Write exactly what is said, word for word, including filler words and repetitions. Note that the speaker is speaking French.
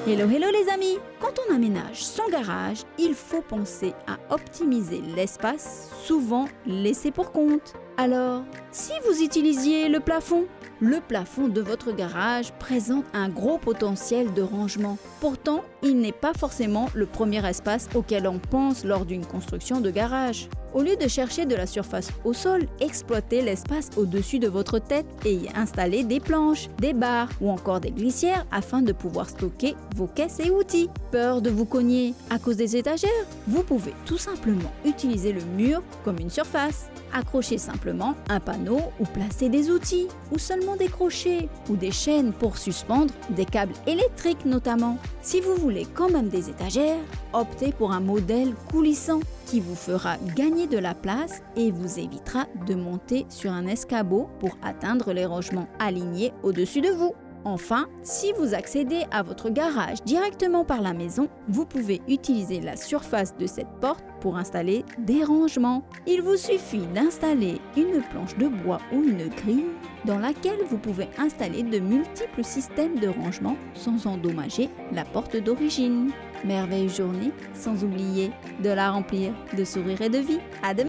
Hello, hello les amis! Quand on aménage son garage, il faut penser à optimiser l'espace souvent laissé pour compte. Alors, si vous utilisiez le plafond, le plafond de votre garage présente un gros potentiel de rangement. Pourtant, il n'est pas forcément le premier espace auquel on pense lors d'une construction de garage. Au lieu de chercher de la surface au sol, exploitez l'espace au-dessus de votre tête et y installez des planches, des barres ou encore des glissières afin de pouvoir stocker vos caisses et outils. Peur de vous cogner à cause des étagères? Vous pouvez tout simplement utiliser le mur comme une surface. Accrochez simplement un panneau ou placez des outils, ou seulement des crochets ou des chaînes pour suspendre des câbles électriques notamment. Si vous voulez quand même des étagères, optez pour un modèle coulissant qui vous fera gagner de la place et vous évitera de monter sur un escabeau pour atteindre les rangements alignés au-dessus de vous. Enfin, si vous accédez à votre garage directement par la maison, vous pouvez utiliser la surface de cette porte pour installer des rangements. Il vous suffit d'installer une planche de bois ou une grille dans laquelle vous pouvez installer de multiples systèmes de rangement sans endommager la porte d'origine. Merveilleuse journée, sans oublier de la remplir de sourires et de vie. À demain!